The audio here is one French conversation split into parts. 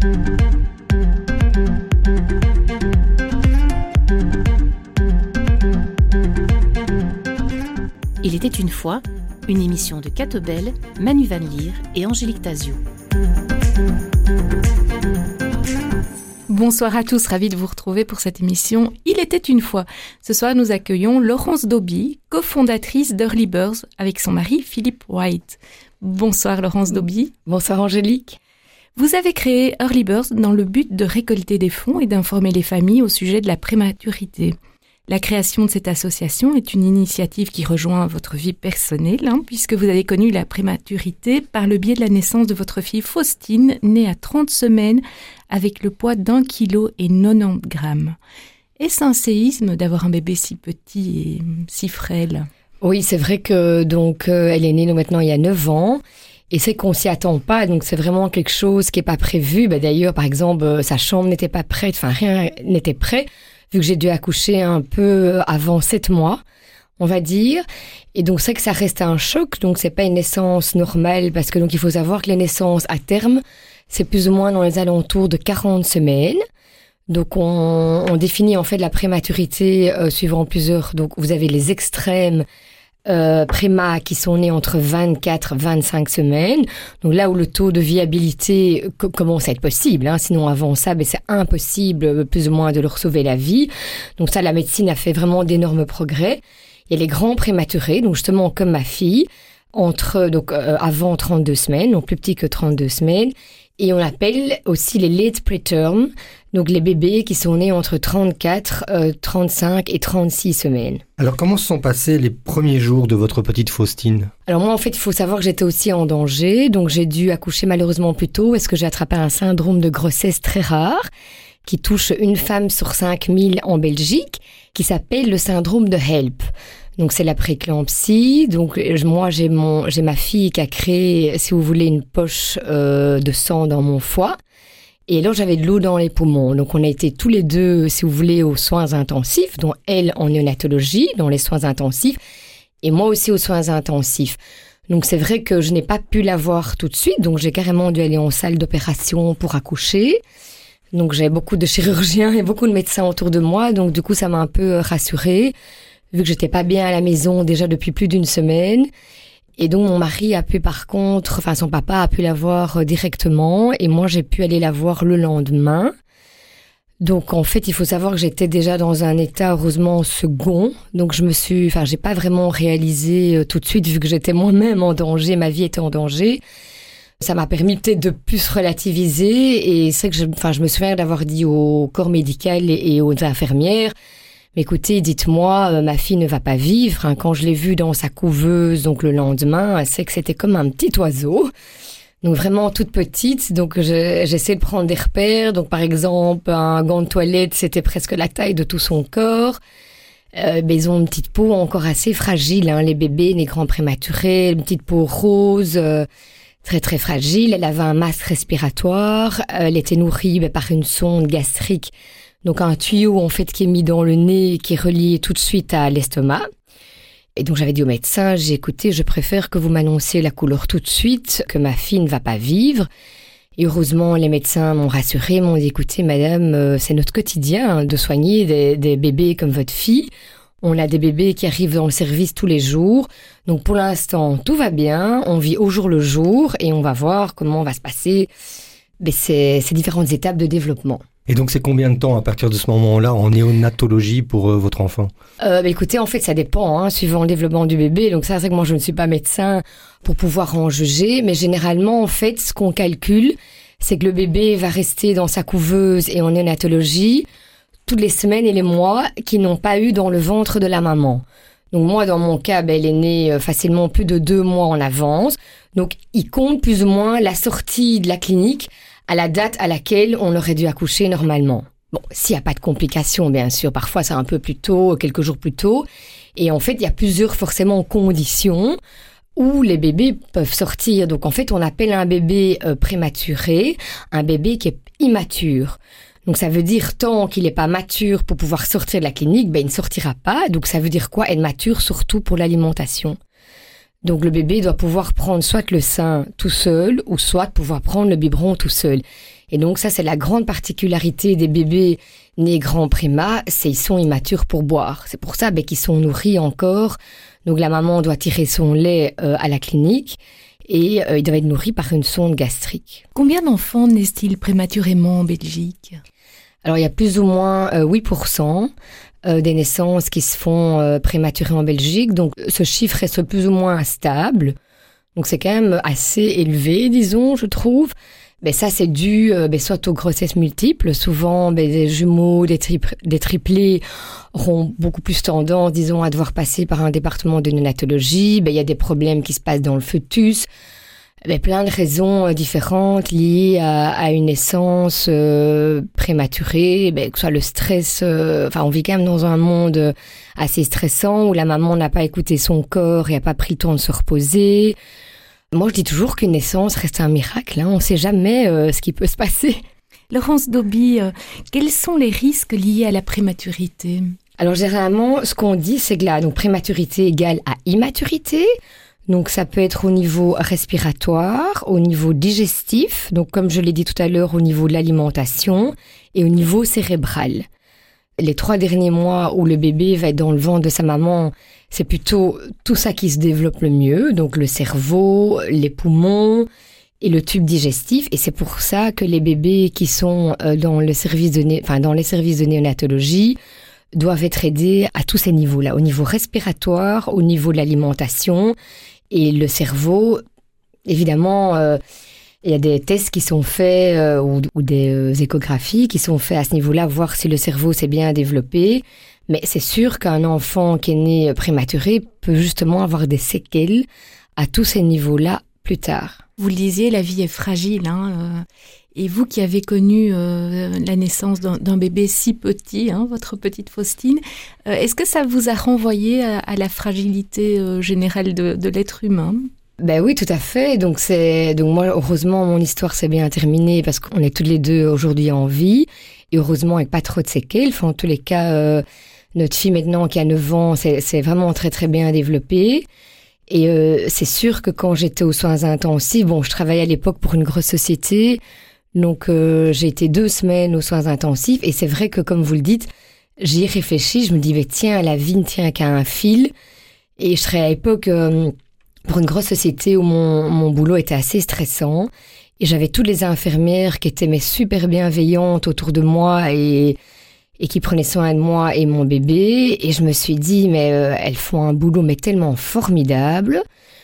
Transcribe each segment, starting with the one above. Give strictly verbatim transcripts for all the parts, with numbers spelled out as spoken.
Il était une fois, une émission de Kate Bell, Manu Van Lier et Angélique Tazio. Bonsoir à tous, ravi de vous retrouver pour cette émission Il était une fois. Ce soir, nous accueillons Laurence Doby, cofondatrice d'Early Birds avec son mari Philippe White. Bonsoir Laurence Doby. Bonsoir Angélique. Vous avez créé Early Birds dans le but de récolter des fonds et d'informer les familles au sujet de la prématurité. La création de cette association est une initiative qui rejoint votre vie personnelle, hein, puisque vous avez connu la prématurité par le biais de la naissance de votre fille Faustine, née à trente semaines, avec le poids d'un kilo et quatre-vingt-dix grammes. Est-ce un séisme d'avoir un bébé si petit et si frêle ? Oui, c'est vrai que donc euh, elle est née nous, maintenant il y a neuf ans. Et c'est qu'on s'y attend pas, donc c'est vraiment quelque chose qui est pas prévu. Ben, d'ailleurs, par exemple, euh, sa chambre n'était pas prête, enfin rien n'était prêt, vu que j'ai dû accoucher un peu avant sept mois, on va dire. Et donc c'est que ça reste un choc, donc c'est pas une naissance normale, parce que donc il faut savoir que les naissances à terme, c'est plus ou moins dans les alentours de quarante semaines. Donc on, on définit en fait la prématurité euh, suivant plusieurs. Donc vous avez les extrêmes euh, préma qui sont nés entre vingt-quatre et vingt-cinq semaines. Donc là où le taux de viabilité co- commence à être possible, hein, sinon avant ça, ben c'est impossible plus ou moins de leur sauver la vie. Donc ça, la médecine a fait vraiment d'énormes progrès. Il y a les grands prématurés, donc justement comme ma fille, entre donc euh, avant trente-deux semaines, donc plus petit que trente-deux semaines. Et on appelle aussi les late preterm, donc les bébés qui sont nés entre trente-quatre, euh, trente-cinq et trente-six semaines. Alors comment se sont passés les premiers jours de votre petite Faustine ? Alors moi en fait il faut savoir que j'étais aussi en danger, donc j'ai dû accoucher malheureusement plus tôt parce que j'ai attrapé un syndrome de grossesse très rare qui touche une femme sur cinq mille en Belgique, qui s'appelle le syndrome de HELP. Donc c'est la prééclampsie. Donc moi j'ai mon j'ai ma fille qui a créé, si vous voulez, une poche euh, de sang dans mon foie. Et là j'avais de l'eau dans les poumons. Donc on a été tous les deux, si vous voulez, aux soins intensifs, dont elle en néonatologie, dans les soins intensifs, et moi aussi aux soins intensifs. Donc c'est vrai que je n'ai pas pu la voir tout de suite. Donc j'ai carrément dû aller en salle d'opération pour accoucher. Donc j'avais beaucoup de chirurgiens et beaucoup de médecins autour de moi. Donc du coup ça m'a un peu rassurée, vu que j'étais pas bien à la maison déjà depuis plus d'une semaine. Et donc mon mari a pu par contre, enfin son papa a pu la voir directement et moi j'ai pu aller la voir le lendemain. Donc en fait il faut savoir que j'étais déjà dans un état heureusement second. Donc je me suis, enfin j'ai pas vraiment réalisé tout de suite vu que j'étais moi-même en danger, ma vie était en danger. Ça m'a permis peut-être de plus relativiser et c'est que je, enfin je me souviens d'avoir dit au corps médical et, et aux infirmières: écoutez, dites-moi, euh, ma fille ne va pas vivre. Hein. Quand je l'ai vue dans sa couveuse, donc le lendemain, c'est que c'était comme un petit oiseau. Donc vraiment toute petite. Donc je, j'essaie de prendre des repères. Donc par exemple, un gant de toilette, c'était presque la taille de tout son corps. Euh, mais ils ont une petite peau encore assez fragile, hein, les bébés, les grands prématurés, une petite peau rose, euh, très très fragile. Elle avait un masque respiratoire. Euh, elle était nourrie bah, par une sonde gastrique. Donc un tuyau en fait qui est mis dans le nez, qui est relié tout de suite à l'estomac. Et donc j'avais dit au médecin: j'ai écouté, je préfère que vous m'annonciez la couleur tout de suite, que ma fille ne va pas vivre. Et heureusement les médecins m'ont rassurée, m'ont dit: écoutez madame, euh, c'est notre quotidien hein, de soigner des, des bébés comme votre fille. On a des bébés qui arrivent dans le service tous les jours. Donc pour l'instant tout va bien, on vit au jour le jour et on va voir comment va se passer mais ces, ces différentes étapes de développement. Et donc, c'est combien de temps à partir de ce moment-là en néonatologie pour euh, votre enfant ? euh, bah, Écoutez, en fait, ça dépend, hein, suivant le développement du bébé. Donc ça, c'est que moi, je ne suis pas médecin pour pouvoir en juger. Mais généralement, en fait, ce qu'on calcule, c'est que le bébé va rester dans sa couveuse et en néonatologie toutes les semaines et les mois qu'il n'ont pas eu dans le ventre de la maman. Donc moi, dans mon cas, ben, elle est née facilement plus de deux mois en avance. Donc, il compte plus ou moins la sortie de la clinique à la date à laquelle on aurait dû accoucher normalement. Bon, s'il n'y a pas de complications, bien sûr, parfois c'est un peu plus tôt, quelques jours plus tôt. Et en fait, il y a plusieurs forcément conditions où les bébés peuvent sortir. Donc en fait, on appelle un bébé euh, prématuré un bébé qui est immature. Donc ça veut dire tant qu'il n'est pas mature pour pouvoir sortir de la clinique, ben il ne sortira pas. Donc ça veut dire quoi? Être mature surtout pour l'alimentation. Donc le bébé doit pouvoir prendre soit le sein tout seul ou soit pouvoir prendre le biberon tout seul. Et donc ça, c'est la grande particularité des bébés nés grands préma, c'est qu'ils sont immatures pour boire. C'est pour ça ben, qu'ils sont nourris encore. Donc la maman doit tirer son lait euh, à la clinique et euh, ils doivent être nourris par une sonde gastrique. Combien d'enfants naissent-ils prématurément en Belgique ? Alors il y a plus ou moins euh, huit pour cent euh, des naissances qui se font euh, prématurées en Belgique. Donc ce chiffre reste plus ou moins stable. Donc c'est quand même assez élevé, disons, je trouve. Ben ça, c'est dû euh, ben, soit aux grossesses multiples. Souvent, ben, des jumeaux, des, tri- des triplés auront beaucoup plus tendance, disons, à devoir passer par un département de néonatologie. Ben, il y a des problèmes qui se passent dans le fœtus. Ben, plein de raisons euh, différentes liées à, à une naissance euh, prématurée. Ben, que ce soit le stress. Euh, enfin, on vit quand même dans un monde assez stressant où la maman n'a pas écouté son corps et n'a pas pris le temps de se reposer. Moi, je dis toujours qu'une naissance reste un miracle. Hein. On ne sait jamais euh, ce qui peut se passer. Laurence Dauby, euh, quels sont les risques liés à la prématurité ? Alors, généralement, ce qu'on dit, c'est que la donc, prématurité égale à immaturité. Donc, ça peut être au niveau respiratoire, au niveau digestif, donc comme je l'ai dit tout à l'heure, au niveau de l'alimentation et au niveau cérébral. Les trois derniers mois où le bébé va être dans le ventre de sa maman, c'est plutôt tout ça qui se développe le mieux, donc le cerveau, les poumons et le tube digestif. Et c'est pour ça que les bébés qui sont dans, le service de né... enfin, dans les services de néonatologie doivent être aidés à tous ces niveaux-là, au niveau respiratoire, au niveau de l'alimentation et le cerveau. Évidemment, euh, il y a des tests qui sont faits euh, ou, ou des euh, échographies qui sont faits à ce niveau-là, voir si le cerveau s'est bien développé. Mais c'est sûr qu'un enfant qui est né prématuré peut justement avoir des séquelles à tous ces niveaux-là plus tard. Vous le disiez, la vie est fragile. Hein, euh, et vous qui avez connu euh, la naissance d'un, d'un bébé si petit, hein, votre petite Faustine, euh, est-ce que ça vous a renvoyé à, à la fragilité euh, générale de, de l'être humain ? Ben oui, tout à fait. Donc c'est donc moi heureusement mon histoire s'est bien terminée parce qu'on est toutes les deux aujourd'hui en vie et heureusement avec pas trop de séquelles. Enfin, en tous les cas, euh, notre fille maintenant qui a neuf ans, c'est, c'est vraiment très très bien développé. Et euh, c'est sûr que quand j'étais aux soins intensifs, bon, je travaillais à l'époque pour une grosse société, donc euh, j'ai été deux semaines aux soins intensifs et c'est vrai que comme vous le dites, j'y ai réfléchi, je me dis mais tiens, la vie ne tient qu'à un fil. Et je travaillais à l'époque euh, pour une grosse société où mon, mon boulot était assez stressant et j'avais toutes les infirmières qui étaient mais super bienveillantes autour de moi et et qui prenaient soin de moi et mon bébé. Et je me suis dit, mais euh, elles font un boulot mais tellement formidable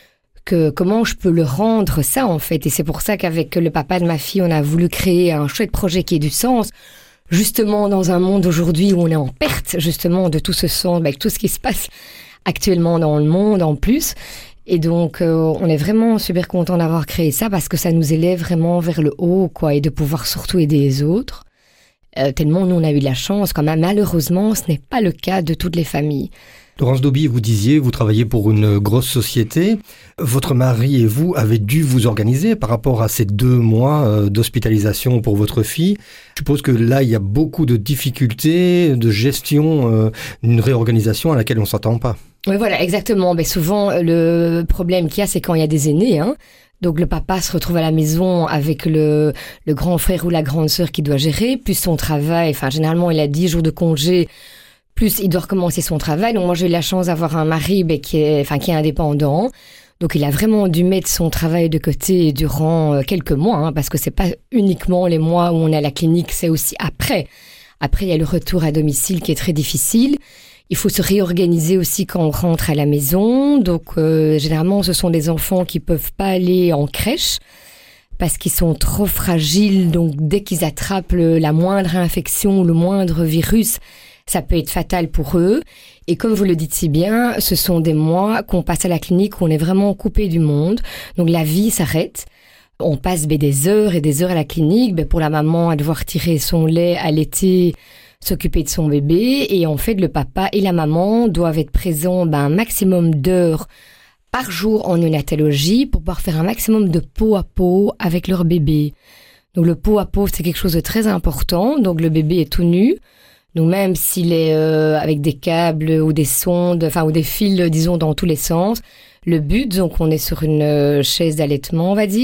que comment je peux le rendre ça en fait. Et c'est pour ça qu'avec le papa de ma fille, on a voulu créer un chouette projet qui ait du sens, justement dans un monde aujourd'hui où on est en perte justement de tout ce sens, avec tout ce qui se passe actuellement dans le monde en plus. Et donc, euh, on est vraiment super content d'avoir créé ça parce que ça nous élève vraiment vers le haut, quoi, et de pouvoir surtout aider les autres. Euh, tellement nous on a eu de la chance quand même. Malheureusement, ce n'est pas le cas de toutes les familles. Laurence Dauby, vous disiez, vous travaillez pour une grosse société. Votre mari et vous avez dû vous organiser par rapport à ces deux mois euh, d'hospitalisation pour votre fille. Je suppose que là, il y a beaucoup de difficultés de gestion, euh, d'une réorganisation à laquelle on ne s'attend pas. Oui, voilà, exactement. Mais souvent, le problème qu'il y a, c'est quand il y a des aînés, hein. Donc le papa se retrouve à la maison avec le, le grand frère ou la grande sœur qui doit gérer, plus son travail. Enfin, généralement, il a dix jours de congé, plus il doit recommencer son travail. Donc moi, j'ai eu la chance d'avoir un mari ben, qui est, enfin, qui est indépendant. Donc il a vraiment dû mettre son travail de côté durant quelques mois, hein, parce que c'est pas uniquement les mois où on est à la clinique, c'est aussi après. Après, il y a le retour à domicile qui est très difficile. Il faut se réorganiser aussi quand on rentre à la maison. Donc, euh, généralement, ce sont des enfants qui peuvent pas aller en crèche parce qu'ils sont trop fragiles. Donc, dès qu'ils attrapent le, la moindre infection ou le moindre virus, ça peut être fatal pour eux. Et comme vous le dites si bien, ce sont des mois qu'on passe à la clinique où on est vraiment coupé du monde. Donc, la vie s'arrête. On passe ben, des heures et des heures à la clinique. Ben, pour la maman, à devoir tirer son lait, allaiter, s'occuper de son bébé. Et en fait, le papa et la maman doivent être présents ben, un maximum d'heures par jour en néonatologie pour pouvoir faire un maximum de peau à peau avec leur bébé. Donc le peau à peau, c'est quelque chose de très important. Donc le bébé est tout nu. Donc même s'il est euh, avec des câbles ou des sondes, enfin ou des fils, disons, dans tous les sens, le but, donc on est sur une chaise d'allaitement, on va dire,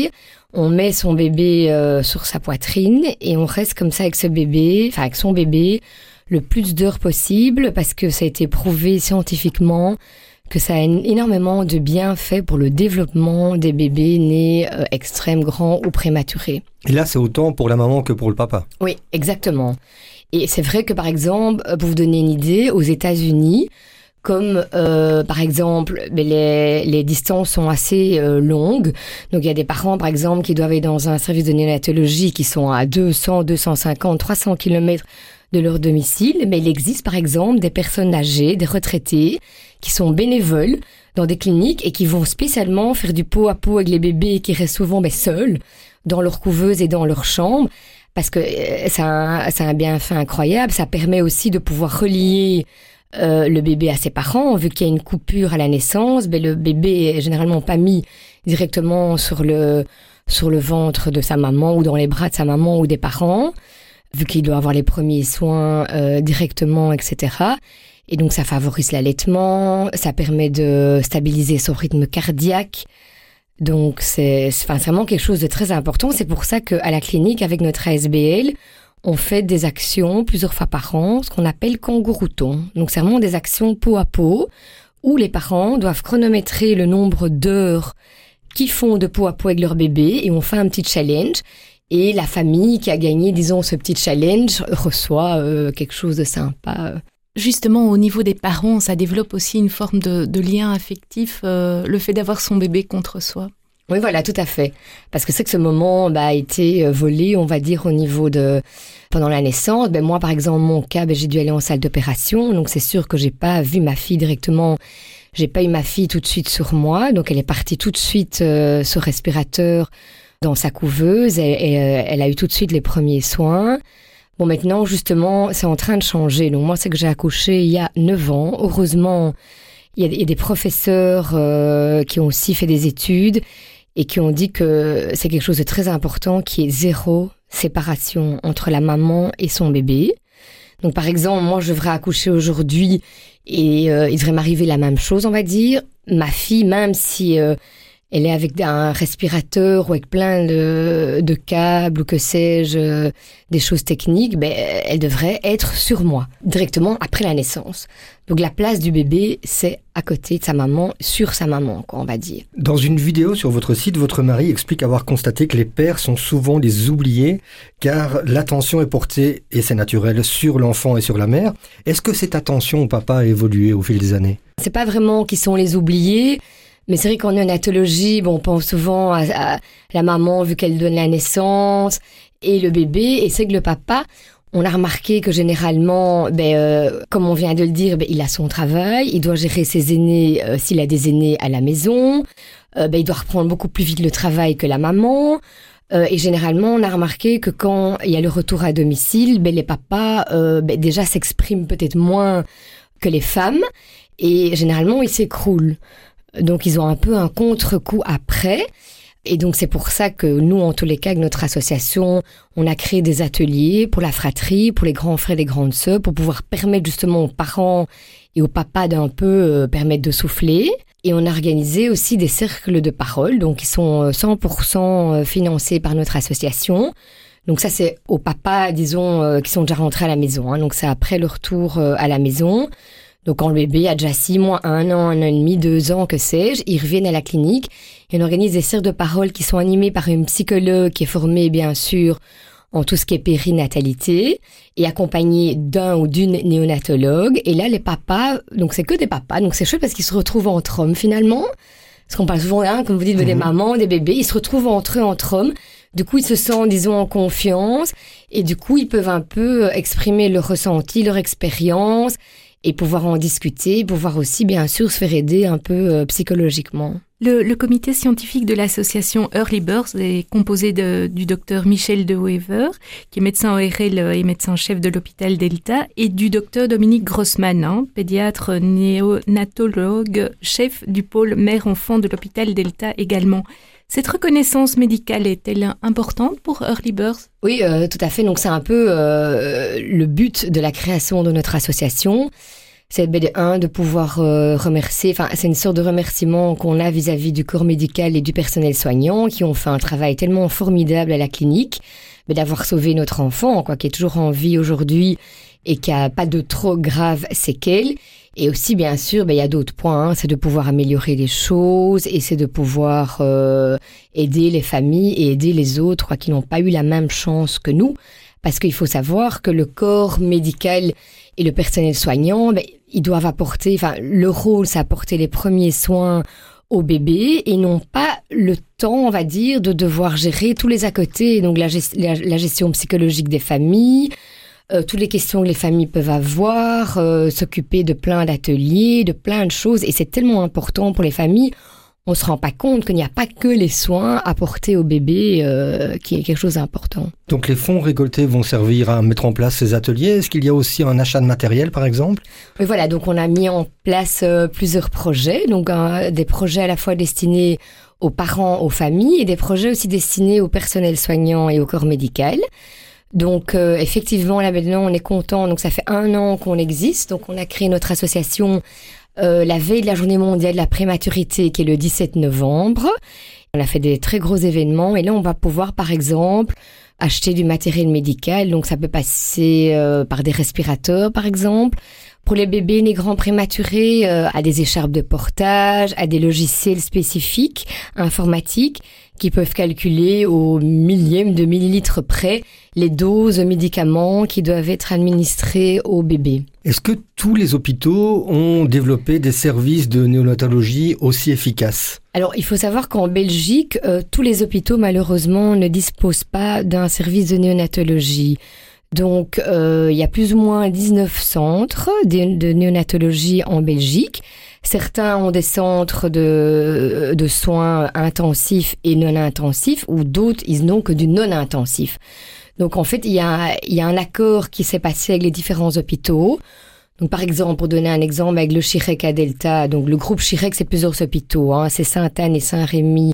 On met son bébé euh, sur sa poitrine et on reste comme ça avec ce bébé, enfin avec son bébé, le plus d'heures possible parce que ça a été prouvé scientifiquement que ça a énormément de bienfaits pour le développement des bébés nés euh, extrêmes, grands ou prématurés. Et là, c'est autant pour la maman que pour le papa. Oui, exactement. Et c'est vrai que, par exemple, pour vous donner une idée, aux États-Unis, comme euh, par exemple, les, les distances sont assez euh, longues. Donc, il y a des parents, par exemple, qui doivent aller dans un service de néonatologie qui sont à deux cents, deux cent cinquante, trois cents kilomètres de leur domicile. Mais il existe, par exemple, des personnes âgées, des retraités, qui sont bénévoles dans des cliniques et qui vont spécialement faire du pot à pot avec les bébés qui restent souvent ben, seuls dans leur couveuse et dans leur chambre. Parce que ça a, ça a un bienfait incroyable. Ça permet aussi de pouvoir relier euh, le bébé à ses parents. Vu qu'il y a une coupure à la naissance, ben le bébé est généralement pas mis directement sur le, sur le ventre de sa maman ou dans les bras de sa maman ou des parents, vu qu'il doit avoir les premiers soins euh, directement, et cetera. Et donc ça favorise l'allaitement, ça permet de stabiliser son rythme cardiaque. Donc c'est, c'est vraiment quelque chose de très important. C'est pour ça qu'à la clinique, avec notre A S B L, on fait des actions plusieurs fois par an, ce qu'on appelle kangourouton. Donc c'est vraiment des actions pot à pot, où les parents doivent chronométrer le nombre d'heures qu'ils font de pot à pot avec leur bébé, et on fait un petit challenge. Et la famille qui a gagné, disons, ce petit challenge reçoit euh, quelque chose de sympa. Justement, au niveau des parents, ça développe aussi une forme de, de lien affectif, euh, le fait d'avoir son bébé contre soi. Oui, voilà, tout à fait. Parce que c'est que ce moment bah, a été volé, on va dire, au niveau de... Pendant la naissance, ben, moi, par exemple, mon cas, ben, j'ai dû aller en salle d'opération. Donc, c'est sûr que j'ai pas vu ma fille directement. J'ai pas eu ma fille tout de suite sur moi. Donc, elle est partie tout de suite euh, sur respirateur dans sa couveuse. Et, et euh, elle a eu tout de suite les premiers soins. Bon, maintenant, justement, c'est en train de changer. Donc, moi, c'est que j'ai accouché il y a neuf ans. Heureusement, il y a, il y a des professeurs euh, qui ont aussi fait des études et qui ont dit que c'est quelque chose de très important, qui est zéro séparation entre la maman et son bébé. Donc, par exemple, moi, je devrais accoucher aujourd'hui et euh, il devrait m'arriver la même chose, on va dire. Ma fille, même si... Euh, elle est avec un respirateur ou avec plein de, de câbles ou que sais-je, des choses techniques, ben, elle devrait être sur moi, directement après la naissance. Donc la place du bébé, c'est à côté de sa maman, sur sa maman, quoi, on va dire. Dans une vidéo sur votre site, votre mari explique avoir constaté que les pères sont souvent les oubliés, car l'attention est portée, et c'est naturel, sur l'enfant et sur la mère. Est-ce que cette attention au papa a évolué au fil des années ? C'est pas vraiment qu'ils sont les oubliés. Mais c'est vrai qu'en néonatologie, bon, on pense souvent à, à la maman vu qu'elle donne la naissance et le bébé. Et c'est que le papa, on a remarqué que généralement, ben, euh, comme on vient de le dire, ben, il a son travail, il doit gérer ses aînés euh, s'il a des aînés à la maison. Euh, ben, il doit reprendre beaucoup plus vite le travail que la maman. Euh, et généralement, on a remarqué que quand il y a le retour à domicile, ben, les papas euh, ben, déjà s'expriment peut-être moins que les femmes. Et généralement, ils s'écroulent. Donc, ils ont un peu un contre-coup après. Et donc, c'est pour ça que nous, en tous les cas, avec notre association, on a créé des ateliers pour la fratrie, pour les grands frères et les grandes sœurs, pour pouvoir permettre justement aux parents et aux papas d'un peu euh, permettre de souffler. Et on a organisé aussi des cercles de parole, donc qui sont cent pour cent financés par notre association. Donc ça, c'est aux papas, disons, euh, qui sont déjà rentrés à la maison. Hein. Donc, c'est après le retour euh, à la maison. Donc, quand le bébé a déjà six mois, un an, un an et demi, deux ans, que sais-je, ils reviennent à la clinique et on organise des cercles de parole qui sont animés par une psychologue qui est formée, bien sûr, en tout ce qui est périnatalité et accompagnée d'un ou d'une néonatologue. Et là, les papas, donc c'est que des papas, donc c'est chouette parce qu'ils se retrouvent entre hommes, finalement. Parce qu'on parle souvent, hein, comme vous dites, mmh. des mamans, des bébés, ils se retrouvent entre eux, entre hommes. Du coup, ils se sentent, disons, en confiance et du coup, ils peuvent un peu exprimer leur ressenti, leur expérience et pouvoir en discuter, pouvoir aussi, bien sûr, se faire aider un peu euh, psychologiquement. Le, le comité scientifique de l'association Early Birth est composé de, du docteur Michel De Wever, qui est médecin O R L et médecin-chef de l'hôpital Delta, et du docteur Dominique Grossman, hein, pédiatre néonatologue, chef du pôle mère-enfant de l'hôpital Delta également. Cette reconnaissance médicale est-elle importante pour Early Birth ? Oui, euh, tout à fait. Donc, c'est un peu euh, le but de la création de notre association. c'est ben, de un, de pouvoir euh, remercier, enfin c'est une sorte de remerciement qu'on a vis-à-vis du corps médical et du personnel soignant qui ont fait un travail tellement formidable à la clinique, ben, d'avoir sauvé notre enfant, quoi, qui est toujours en vie aujourd'hui et qui a pas de trop graves séquelles. Et aussi, bien sûr, ben, il y a d'autres points, hein, c'est de pouvoir améliorer les choses et c'est de pouvoir euh, aider les familles et aider les autres, quoi, qui n'ont pas eu la même chance que nous. Parce qu'il faut savoir que le corps médical et le personnel soignant, ben, ils doivent apporter, enfin, le rôle, c'est apporter les premiers soins au bébé et n'ont pas le temps, on va dire, de devoir gérer tous les à côté, donc la, gest- la, la gestion psychologique des familles, euh, toutes les questions que les familles peuvent avoir, euh, s'occuper de plein d'ateliers, de plein de choses, et c'est tellement important pour les familles. On se rend pas compte qu'il n'y a pas que les soins apportés au bébé euh, qui est quelque chose d'important. Donc les fonds récoltés vont servir à mettre en place ces ateliers. Est-ce qu'il y a aussi un achat de matériel, par exemple ? Oui, voilà, donc on a mis en place euh, plusieurs projets, donc euh, des projets à la fois destinés aux parents, aux familles, et des projets aussi destinés au personnel soignant et au corps médical. Donc euh, effectivement, là maintenant, on est content. Donc ça fait un an qu'on existe. Donc on a créé notre association Euh, la veille de la journée mondiale de la prématurité qui est le dix-sept novembre. On a fait des très gros événements et là on va pouvoir par exemple acheter du matériel médical, donc ça peut passer euh, par des respirateurs par exemple, pour les bébés nés grands prématurés, euh, à des écharpes de portage, à des logiciels spécifiques informatiques qui peuvent calculer au millième de millilitre près les doses de médicaments qui doivent être administrés au bébé. Est-ce que tous les hôpitaux ont développé des services de néonatologie aussi efficaces ? Alors, il faut savoir qu'en Belgique, euh, tous les hôpitaux, malheureusement, ne disposent pas d'un service de néonatologie. Donc, euh, il y a plus ou moins dix-neuf centres de, de néonatologie en Belgique. Certains ont des centres de, de soins intensifs et non intensifs, ou d'autres, ils n'ont que du non intensif. Donc, en fait, il y a, il y a un accord qui s'est passé avec les différents hôpitaux. Donc, par exemple, pour donner un exemple, avec le Chirec à Delta, donc le groupe Chirec, c'est plusieurs hôpitaux, hein, c'est Sainte-Anne et Saint-Rémy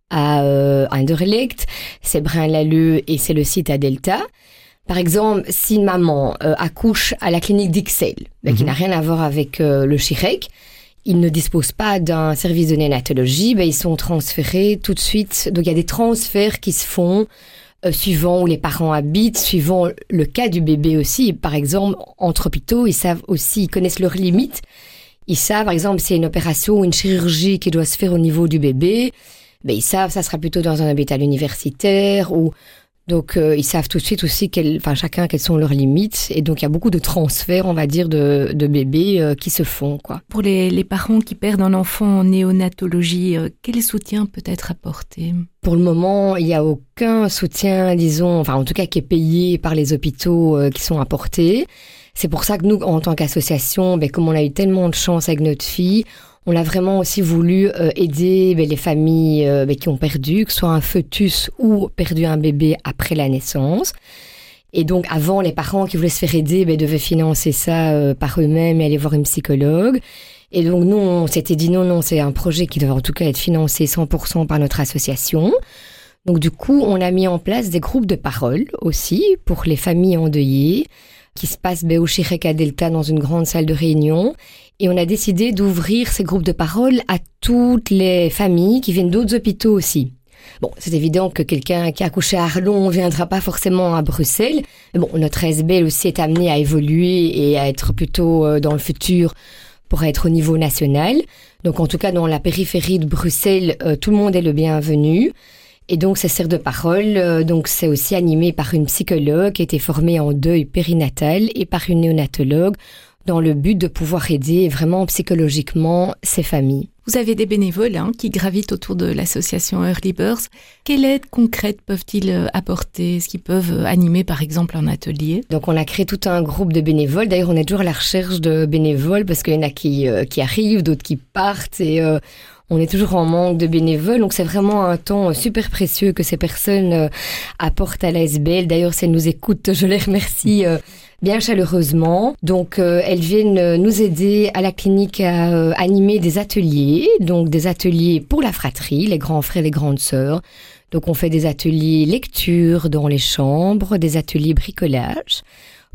à euh, Anderlecht, c'est Braine-l'Alleud et c'est le site à Delta. Par exemple, si une maman euh, accouche à la clinique d'Ixelles, ben, mmh. qui n'a rien à voir avec euh, le Chirec, ils ne disposent pas d'un service de néonatologie, ben, ils sont transférés tout de suite. Donc, il y a des transferts qui se font Euh, suivant où les parents habitent, suivant le cas du bébé aussi. Par exemple, entre hôpitaux, ils savent aussi, ils connaissent leurs limites. Ils savent, par exemple, s'il y a une opération ou une chirurgie qui doit se faire au niveau du bébé, ben, ils savent, ça sera plutôt dans un hôpital universitaire ou, donc, euh, ils savent tout de suite aussi quelles, enfin, chacun quelles sont leurs limites. Et donc, il y a beaucoup de transferts, on va dire, de, de bébés euh, qui se font, quoi. Pour les, les parents qui perdent un enfant en néonatologie, euh, quel soutien peut être apporté ? Pour le moment, il n'y a aucun soutien, disons, enfin, en tout cas, qui est payé par les hôpitaux euh, qui sont apportés. C'est pour ça que nous, en tant qu'association, ben, comme on a eu tellement de chance avec notre fille, on a vraiment aussi voulu euh, aider ben, les familles euh, ben, qui ont perdu, que ce soit un fœtus ou perdu un bébé après la naissance. Et donc, avant, les parents qui voulaient se faire aider ben, devaient financer ça euh, par eux-mêmes et aller voir une psychologue. Et donc, nous, on s'était dit non, non, c'est un projet qui devrait en tout cas être financé cent pour cent par notre association. Donc, du coup, on a mis en place des groupes de parole aussi pour les familles endeuillées qui se passent ben, au Chirec à Delta dans une grande salle de réunion. Et on a décidé d'ouvrir ces groupes de parole à toutes les familles qui viennent d'autres hôpitaux aussi. Bon, c'est évident que quelqu'un qui a accouché à Arlon ne viendra pas forcément à Bruxelles. Mais bon, notre A S B L aussi est amené à évoluer et à être plutôt euh, dans le futur pour être au niveau national. Donc, en tout cas, dans la périphérie de Bruxelles, euh, tout le monde est le bienvenu. Et donc, ces cercles de parole, euh, donc c'est aussi animé par une psychologue qui a été formée en deuil périnatal et par une néonatologue dans le but de pouvoir aider vraiment psychologiquement ces familles. Vous avez des bénévoles hein, qui gravitent autour de l'association Early Birth. Quelle aide concrète peuvent-ils apporter ? Est-ce qu'ils peuvent animer par exemple un atelier ? Donc on a créé tout un groupe de bénévoles. D'ailleurs on est toujours à la recherche de bénévoles parce qu'il y en a qui, euh, qui arrivent, d'autres qui partent et euh, on est toujours en manque de bénévoles. Donc c'est vraiment un temps super précieux que ces personnes euh, apportent à l'A S B L. D'ailleurs si elles nous écoutent, je les remercie euh, bien chaleureusement. Donc, euh, elles viennent nous aider à la clinique à euh, animer des ateliers, donc des ateliers pour la fratrie, les grands frères et les grandes sœurs. Donc, on fait des ateliers lecture dans les chambres, des ateliers bricolage.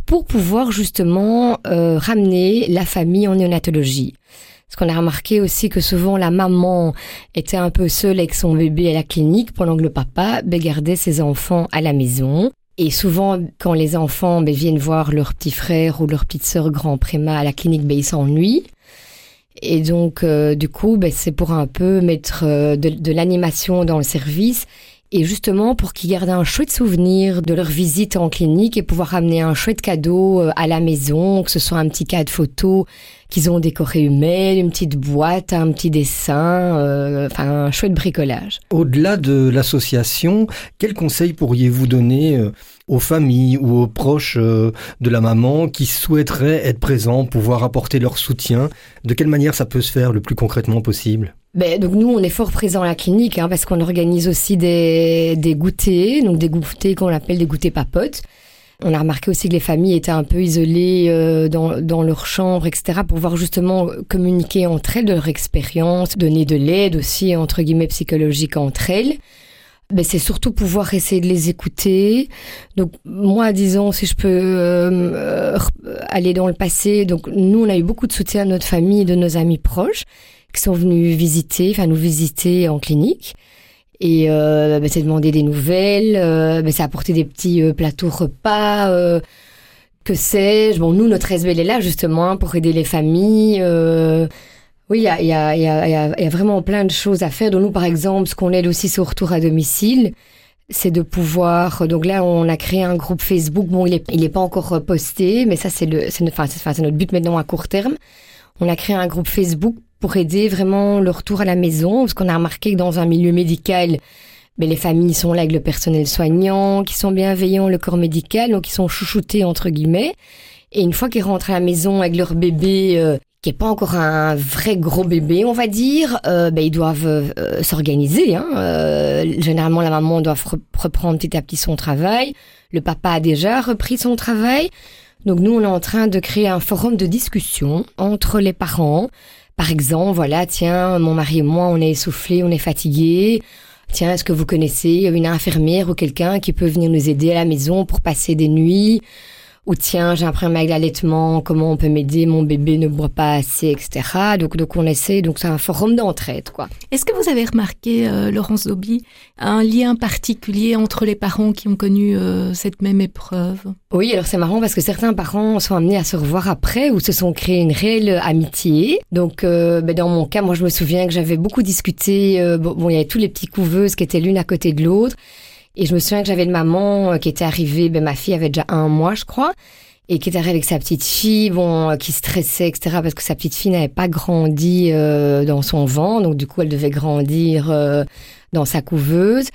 pour pouvoir justement euh, ramener la famille en néonatologie. Parce qu'on a remarqué aussi que souvent la maman était un peu seule avec son bébé à la clinique pendant que le papa ben, gardait ses enfants à la maison. Et souvent, quand les enfants ben, viennent voir leur petit frère ou leur petite sœur grand préma à la clinique, ben, ils s'ennuient. Et donc, euh, du coup, ben, c'est pour un peu mettre euh, de, de l'animation dans le service et justement pour qu'ils gardent un chouette souvenir de leur visite en clinique et pouvoir amener un chouette cadeau euh, à la maison, que ce soit un petit cadre photo qu'ils ont décoré eux-mêmes, une petite boîte, un petit dessin, euh, enfin un chouette bricolage. Au-delà de l'association, quels conseils pourriez-vous donner euh, aux familles ou aux proches euh, de la maman qui souhaiteraient être présents, pouvoir apporter leur soutien? De quelle manière ça peut se faire le plus concrètement possible? Ben, donc nous, on est fort présents à la clinique hein, parce qu'on organise aussi des, des goûters, donc des goûters qu'on appelle des goûters papotes. On a remarqué aussi que les familles étaient un peu isolées euh, dans, dans leur chambre, et cetera, pour pouvoir justement communiquer entre elles de leur expérience, donner de l'aide aussi, entre guillemets, psychologique entre elles. Ben, c'est surtout pouvoir essayer de les écouter. Donc moi, disons, si je peux euh, aller dans le passé, donc nous, on a eu beaucoup de soutien de notre famille et de nos amis proches qui sont venus visiter, enfin nous visiter en clinique. Et euh, bah, c'est demander des nouvelles, euh, bah, c'est apporter des petits euh, plateaux repas, euh, que sais-je. Bon, nous, notre S B L est là justement pour aider les familles. Euh, oui, il y a, y, a, y, a, y, a, y a vraiment plein de choses à faire. Donc nous, par exemple, ce qu'on aide aussi sur retour à domicile, c'est de pouvoir... Donc là, on a créé un groupe Facebook. Bon, il est, il est pas encore posté, mais ça, c'est, le, c'est, notre, enfin, c'est, c'est notre but maintenant à court terme. On a créé un groupe Facebook pour aider vraiment le retour à la maison, parce qu'on a remarqué que dans un milieu médical, ben, les familles sont là avec le personnel soignant, qui sont bienveillants, le corps médical, donc ils sont chouchoutés entre guillemets. Et une fois qu'ils rentrent à la maison avec leur bébé, euh, qui est pas encore un vrai gros bébé, on va dire, euh, ben, ils doivent euh, s'organiser. Hein. Euh, généralement, la maman doit re- reprendre petit à petit son travail. Le papa a déjà repris son travail. Donc nous, on est en train de créer un forum de discussion entre les parents. Par exemple, voilà, tiens, mon mari et moi, on est essoufflés, on est fatigués. Tiens, est-ce que vous connaissez une infirmière ou quelqu'un qui peut venir nous aider à la maison pour passer des nuits? Ou tiens, j'ai un problème avec l'allaitement, comment on peut m'aider, mon bébé ne boit pas assez, et cetera. Donc, donc on essaie, donc c'est un forum d'entraide, quoi. Est-ce que vous avez remarqué, euh, Laurence Dauby, un lien particulier entre les parents qui ont connu euh, cette même épreuve? Oui, alors c'est marrant parce que certains parents sont amenés à se revoir après ou se sont créés une réelle amitié. Donc, euh, ben dans mon cas, moi je me souviens que j'avais beaucoup discuté, euh, bon, bon, il y avait tous les petits couveuses qui étaient l'une à côté de l'autre. Et je me souviens que j'avais une maman qui était arrivée, ben ma fille avait déjà un mois, je crois, et qui était arrivée avec sa petite fille, bon, qui stressait, et cetera, parce que sa petite fille n'avait pas grandi euh, dans son ventre, donc du coup, elle devait grandir euh, dans sa couveuse.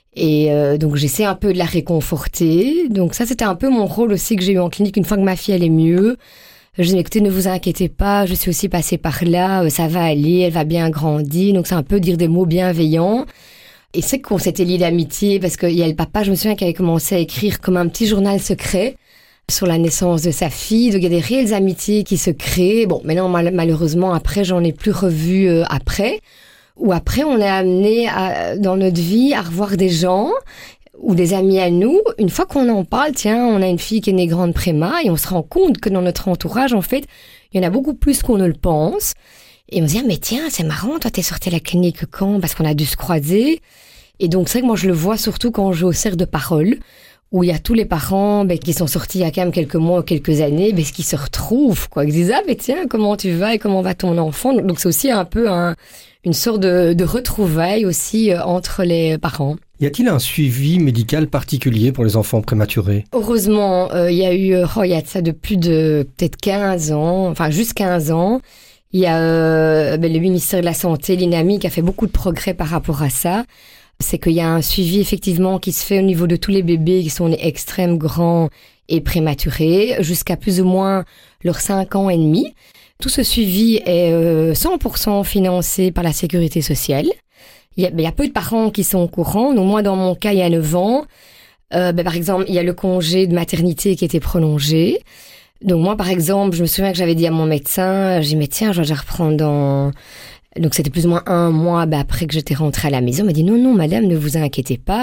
Et euh, donc, j'essaie un peu de la réconforter. Donc ça, c'était un peu mon rôle aussi que j'ai eu en clinique une fois que ma fille allait mieux. Je dis, écoutez, ne vous inquiétez pas, je suis aussi passée par là, ça va aller, elle va bien grandir. Donc, c'est un peu dire des mots bienveillants. Et c'est qu'on s'était liés d'amitié parce qu'il y a le papa, je me souviens, qui avait commencé à écrire comme un petit journal secret sur la naissance de sa fille. Donc il y a des réelles amitiés qui se créent. Bon, maintenant mal- malheureusement après, j'en ai plus revu euh, après. Ou après, on est amené à, dans notre vie à revoir des gens ou des amis à nous. Une fois qu'on en parle, tiens, on a une fille qui est née grande préma et on se rend compte que dans notre entourage, en fait, il y en a beaucoup plus qu'on ne le pense. Et on se dit, ah, mais tiens, c'est marrant, toi, t'es sortie à la clinique quand? Parce qu'on a dû se croiser. Et donc, c'est vrai que moi, je le vois surtout quand je vais au cercle de parole, où il y a tous les parents ben, qui sont sortis il y a quand même quelques mois ou quelques années, ben, qui se retrouvent, quoi. Qui disent, ah, mais tiens, comment tu vas et comment va ton enfant? Donc, c'est aussi un peu un, une sorte de, de retrouvaille aussi euh, entre les parents. Y a-t-il un suivi médical particulier pour les enfants prématurés? Heureusement, euh, il y a eu, oh, il y a de ça de plus de peut-être quinze ans, enfin, juste quinze ans. Il y a euh, ben, le ministère de la Santé, l'INAMI, qui a fait beaucoup de progrès par rapport à ça. C'est qu'il y a un suivi effectivement qui se fait au niveau de tous les bébés qui sont nés extrêmes, grands et prématurés, jusqu'à plus ou moins leurs cinq ans et demi. Tout ce suivi est euh, cent pour cent financé par la Sécurité sociale. Il y, a, ben, il y a peu de parents qui sont au courant. Donc moi, dans mon cas, il y a neuf ans. Euh, ben, par exemple, il y a le congé de maternité qui a été prolongé. Donc moi, par exemple, je me souviens que j'avais dit à mon médecin, j'ai dit, mais tiens, je vais reprendre dans... Donc c'était plus ou moins un mois bah, après que j'étais rentrée à la maison. Il m'a dit, non, non, madame, ne vous inquiétez pas.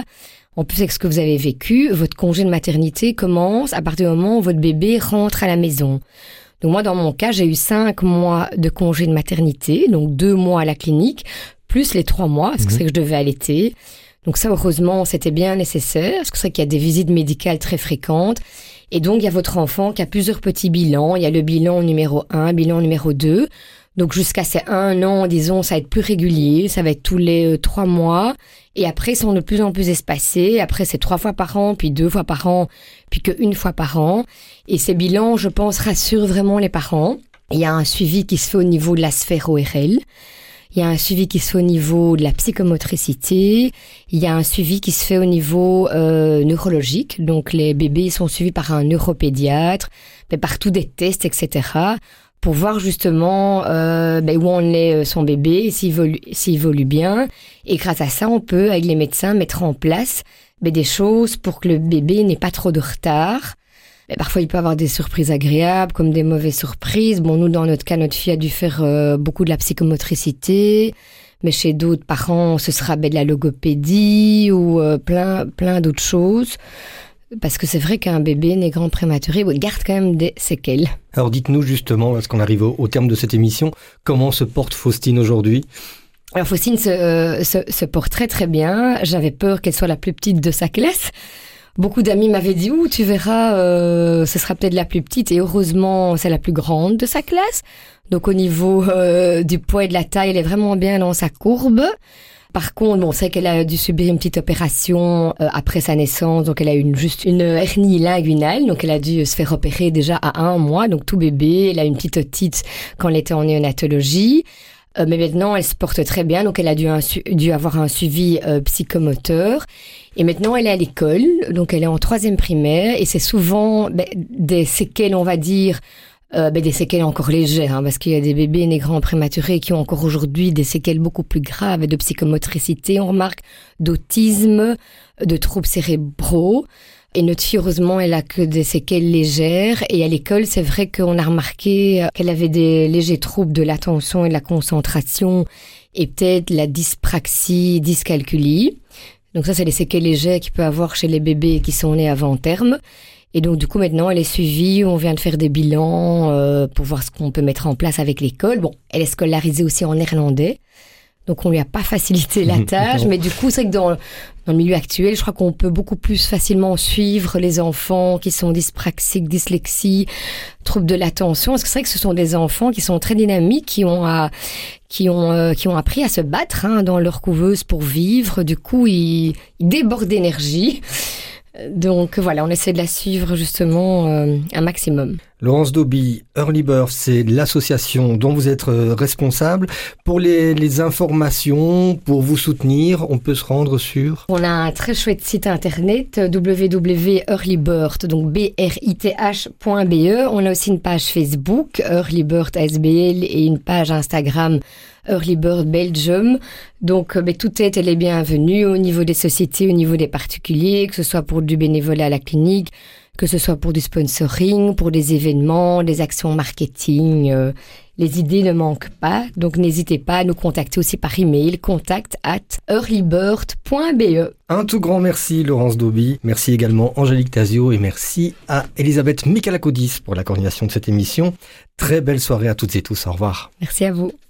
En plus, avec ce que vous avez vécu, votre congé de maternité commence à partir du moment où votre bébé rentre à la maison. Donc moi, dans mon cas, j'ai eu cinq mois de congé de maternité, donc deux mois à la clinique, plus les trois mois, parce que mmh. c'est que je devais allaiter. Donc ça, heureusement, c'était bien nécessaire, parce que c'est vrai qu'il y a des visites médicales très fréquentes. Et donc, il y a votre enfant qui a plusieurs petits bilans. Il y a le bilan numéro un, bilan numéro deux. Donc, jusqu'à ces un an, disons, ça va être plus régulier. Ça va être tous les euh, trois mois. Et après, ils sont de plus en plus espacés. Après, c'est trois fois par an, puis deux fois par an, puis qu'une fois par an. Et ces bilans, je pense, rassurent vraiment les parents. Il y a un suivi qui se fait au niveau de la sphère O R L. Il y a un suivi qui se fait au niveau de la psychomotricité. Il y a un suivi qui se fait au niveau euh, neurologique. Donc, les bébés sont suivis par un neuropédiatre, mais partout des tests, et cetera, pour voir justement euh, ben, où en est son bébé, s'il évolue, s'il évolue bien. Et grâce à ça, on peut, avec les médecins, mettre en place ben, des choses pour que le bébé n'ait pas trop de retard. Mais parfois, il peut avoir des surprises agréables, comme des mauvaises surprises. Bon, nous, dans notre cas, notre fille a dû faire euh, beaucoup de la psychomotricité. Mais chez d'autres parents, ce sera ben, de la logopédie ou euh, plein, plein d'autres choses. Parce que c'est vrai qu'un bébé né grand prématuré garde quand même des séquelles. Alors dites-nous justement, parce qu'on arrive au, au terme de cette émission, comment se porte Faustine aujourd'hui ? Alors Faustine se, euh, se, se porte très très bien. J'avais peur qu'elle soit la plus petite de sa classe. Beaucoup d'amis m'avaient dit « Ouh, tu verras, euh, ce sera peut-être la plus petite. » Et heureusement, c'est la plus grande de sa classe. Donc au niveau euh, du poids et de la taille, elle est vraiment bien dans sa courbe. Par contre, bon, c'est qu'elle a dû subir une petite opération euh, après sa naissance. Donc elle a eu une, juste une hernie linguinale. Donc elle a dû se faire opérer déjà à un mois. Donc tout bébé, elle a une petite otite quand elle était en néonatologie. Euh, mais maintenant, elle se porte très bien. Donc elle a dû, un, dû avoir un suivi euh, psychomoteur. Et maintenant, elle est à l'école, donc elle est en troisième primaire, et c'est souvent ben, des séquelles, on va dire, euh, ben, des séquelles encore légères, hein, parce qu'il y a des bébés nés grands prématurés qui ont encore aujourd'hui des séquelles beaucoup plus graves de psychomotricité, on remarque, d'autisme, de troubles cérébraux. Et notre fille, heureusement, elle a que des séquelles légères. Et à l'école, c'est vrai qu'on a remarqué qu'elle avait des légers troubles de l'attention et de la concentration, et peut-être la dyspraxie, dyscalculie. Donc ça, c'est les séquelles légères qu'il peut avoir chez les bébés qui sont nés avant terme. Et donc, du coup, maintenant, elle est suivie. On vient de faire des bilans euh, pour voir ce qu'on peut mettre en place avec l'école. Bon, elle est scolarisée aussi en néerlandais. Donc, on lui a pas facilité la tâche. Mais du coup, c'est vrai que dans, dans le milieu actuel, je crois qu'on peut beaucoup plus facilement suivre les enfants qui sont dyspraxiques, dyslexie, troubles de l'attention. Parce que c'est vrai que ce sont des enfants qui sont très dynamiques, qui ont à, qui ont, euh, qui ont appris à se battre hein, dans leur couveuse pour vivre. Du coup, ils, ils débordent d'énergie. Donc voilà, on essaie de la suivre justement euh, un maximum. Laurence Dauby, Early Birth, c'est l'association dont vous êtes responsable. Pour les, les informations, pour vous soutenir, on peut se rendre sur... On a un très chouette site internet, w w w point early birth, donc b r i t h point b e. On a aussi une page Facebook, Early Birth S B L, et une page Instagram, Early Birth Belgium. Donc, ben, toute aide, elle est bienvenue au niveau des sociétés, au niveau des particuliers, que ce soit pour du bénévolat à la clinique, que ce soit pour du sponsoring, pour des événements, des actions marketing. Euh, les idées ne manquent pas, donc n'hésitez pas à nous contacter aussi par email, contact at earlybirth point b e. Un tout grand merci Laurence Dauby, merci également Angélique Tazio et merci à Elisabeth Michalakoutis pour la coordination de cette émission. Très belle soirée à toutes et tous, au revoir. Merci à vous.